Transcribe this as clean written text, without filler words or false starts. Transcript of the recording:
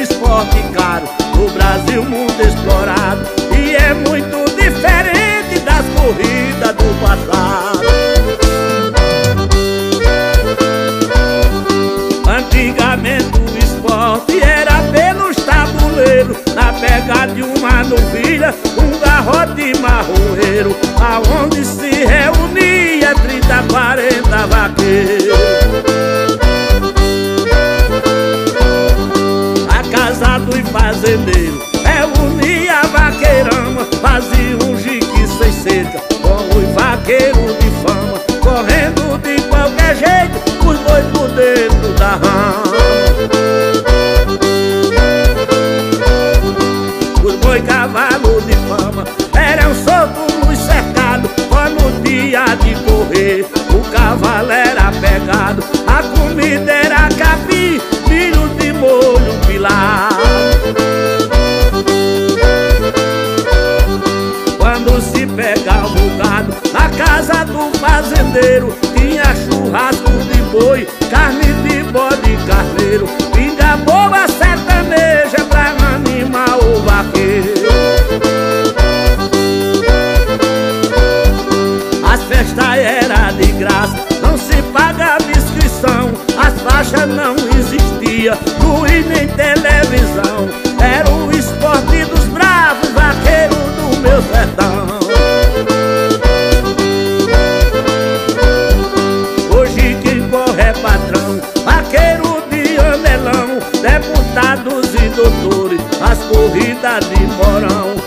esporte caro no Brasil, mundo explorado, e é muito diferente das corridas do passado. Antigamente o esporte era pelos tabuleiros, na pegada de uma novilha, um garrote marroeiro, aonde se reunia 30, 40 vaqueiros. Casado e fazendeiro reunia a vaqueirama, fazia um jique sem cerca com os vaqueiros de fama, correndo de qualquer jeito os bois por dentro da rama. Os boi cavalo de fama eram soltos nos cercados, quando dia de correr o cavalo era pegado, a comida era capim, milho de molho pilado. Quando se pegava o gado na casa do fazendeiro, tinha churrasco de boi, carne de bode e carneiro, pinga boa sertaneja pra animar o vaqueiro. As festas eram de graça, não se pagava inscrição, as faixas não existiam, luz nem televisão, era o esporte dos bravos vaqueiros do meu sertão. Hoje quem corre é patrão, vaqueiro de anelão, deputados e doutores, as corridas de morão,